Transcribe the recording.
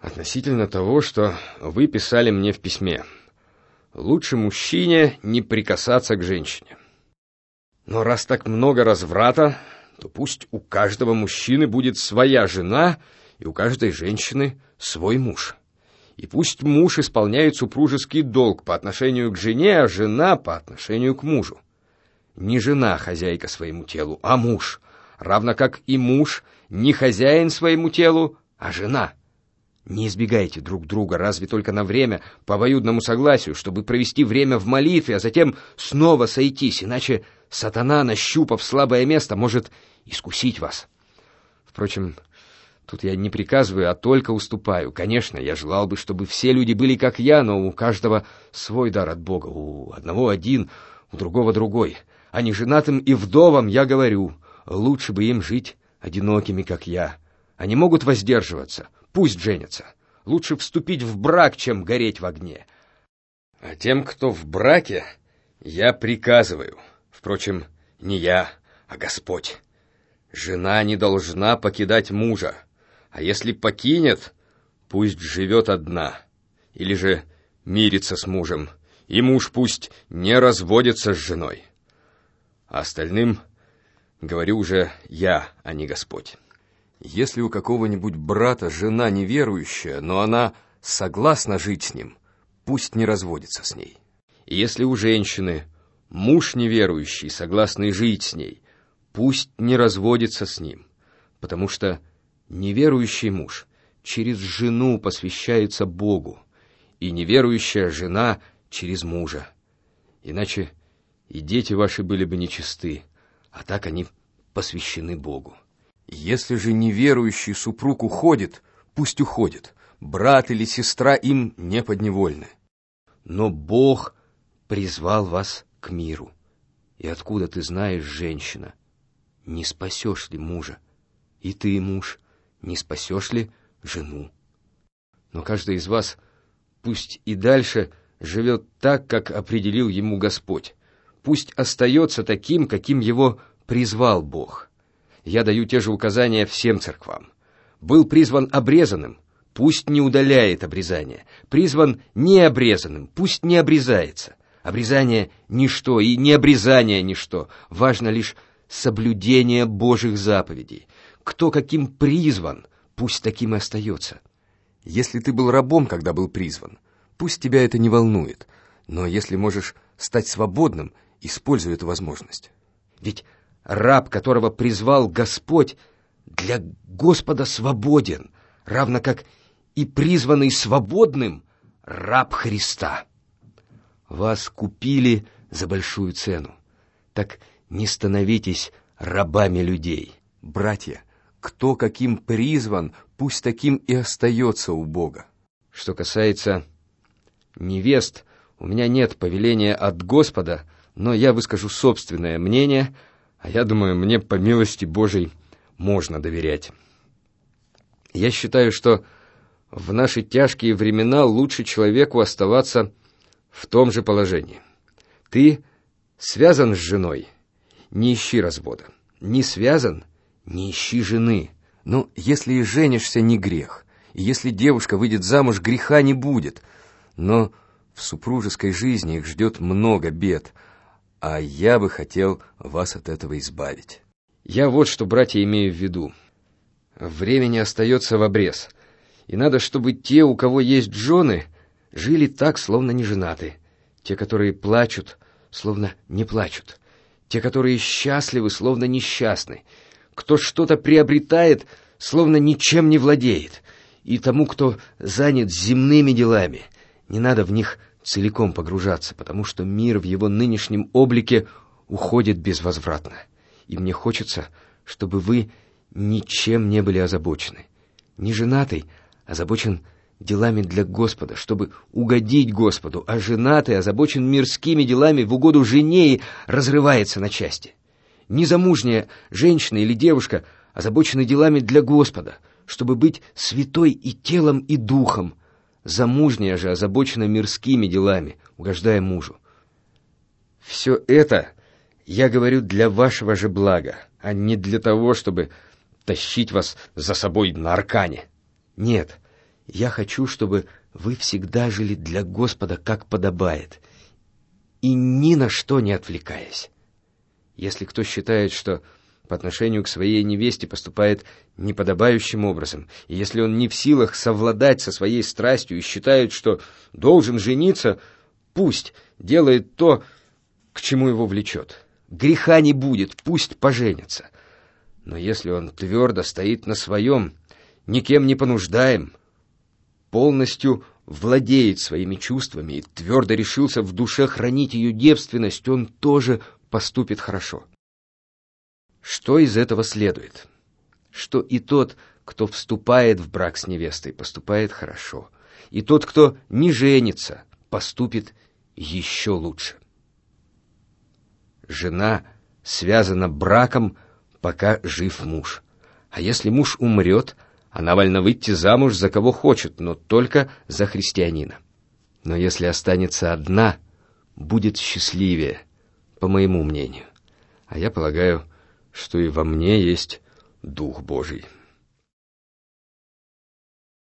Относительно того, что вы писали мне в письме. Лучше мужчине не прикасаться к женщине. Но раз так много разврата, то пусть у каждого мужчины будет своя жена и у каждой женщины свой муж. И пусть муж исполняет супружеский долг по отношению к жене, а жена по отношению к мужу. Не жена хозяйка своему телу, а муж, равно как и муж не хозяин своему телу, а жена. Не избегайте друг друга, разве только на время, по обоюдному согласию, чтобы провести время в молитве, а затем снова сойтись, иначе сатана, нащупав слабое место, может искусить вас. Впрочем, тут я не приказываю, а только уступаю. Конечно, я желал бы, чтобы все люди были как я, но у каждого свой дар от Бога, у одного один, у другого другой. А неженатым и вдовам я говорю, лучше бы им жить одинокими, как я. Они могут воздерживаться, пусть женятся. Лучше вступить в брак, чем гореть в огне. А тем, кто в браке, я приказываю. Впрочем, не я, а Господь. Жена не должна покидать мужа, а если покинет, пусть живет одна, или же мирится с мужем, и муж пусть не разводится с женой. А остальным говорю уже я, а не Господь. Если у какого-нибудь брата жена неверующая, но она согласна жить с ним, пусть не разводится с ней. И если у женщины муж неверующий, согласный жить с ней, пусть не разводится с ним, потому что неверующий муж через жену посвящается Богу, и неверующая жена через мужа. Иначе и дети ваши были бы нечисты, а так они посвящены Богу. Если же неверующий супруг уходит, пусть уходит, брат или сестра им не подневольны. Но Бог призвал вас к миру. И откуда ты знаешь, женщина, не спасешь ли мужа? И ты, муж, не спасешь ли жену? Но каждый из вас пусть и дальше живет так, как определил ему Господь. Пусть остается таким, каким его призвал Бог. Я даю те же указания всем церквам. Был призван обрезанным, пусть не удаляет обрезание. Призван необрезанным, пусть не обрезается. Обрезание — ничто, и необрезание — ничто. Важно лишь соблюдение Божьих заповедей. Кто каким призван, пусть таким и остается. Если ты был рабом, когда был призван, пусть тебя это не волнует. Но если можешь стать свободным, используй эту возможность. Ведь раб, которого призвал Господь, для Господа свободен, равно как и призванный свободным раб Христа. Вас купили за большую цену, так не становитесь рабами людей. Братья, кто каким призван, пусть таким и остается у Бога. Что касается невест, у меня нет повеления от Господа, но я выскажу собственное мнение, а я думаю, мне по милости Божией можно доверять. Я считаю, что в наши тяжкие времена лучше человеку оставаться в том же положении. Ты связан с женой, не ищи развода. Не связан, не ищи жены. Но если и женишься, не грех. И если девушка выйдет замуж, греха не будет. Но в супружеской жизни их ждет много бед, а я бы хотел вас от этого избавить. Я вот что, братья, имею в виду. Времени остается в обрез, и надо, чтобы те, у кого есть жены, жили так, словно не женаты. Те, которые плачут, словно не плачут. Те, которые счастливы, словно несчастны. Кто что-то приобретает, словно ничем не владеет. И тому, кто занят земными делами, не надо в них целиком погружаться, потому что мир в его нынешнем облике уходит безвозвратно. И мне хочется, чтобы вы ничем не были озабочены. Не женатый озабочен делами для Господа, чтобы угодить Господу, а женатый озабочен мирскими делами в угоду жене и разрывается на части. Незамужняя женщина или девушка озабочены делами для Господа, чтобы быть святой и телом, и духом. Замужняя же озабочена мирскими делами, угождая мужу. Все это я говорю для вашего же блага, а не для того, чтобы тащить вас за собой на аркане. Нет, Я хочу, чтобы вы всегда жили для Господа, как подобает, и ни на что не отвлекаясь. Если кто считает, что по отношению к своей невесте поступает неподобающим образом, и если он не в силах совладать со своей страстью и считает, что должен жениться, пусть делает то, к чему его влечет. Греха не будет, пусть поженится. Но если он твердо стоит на своем, никем не понуждаем, полностью владеет своими чувствами и твердо решился в душе хранить ее девственность, он тоже поступит хорошо. Что из этого следует? Что и тот, кто вступает в брак с невестой, поступает хорошо, и тот, кто не женится, поступит еще лучше. Жена связана браком, пока жив муж. А если муж умрет, она вольна выйти замуж за кого хочет, но только за христианина. Но если останется одна, будет счастливее, по моему мнению. А я полагаю, что и во мне есть Дух Божий.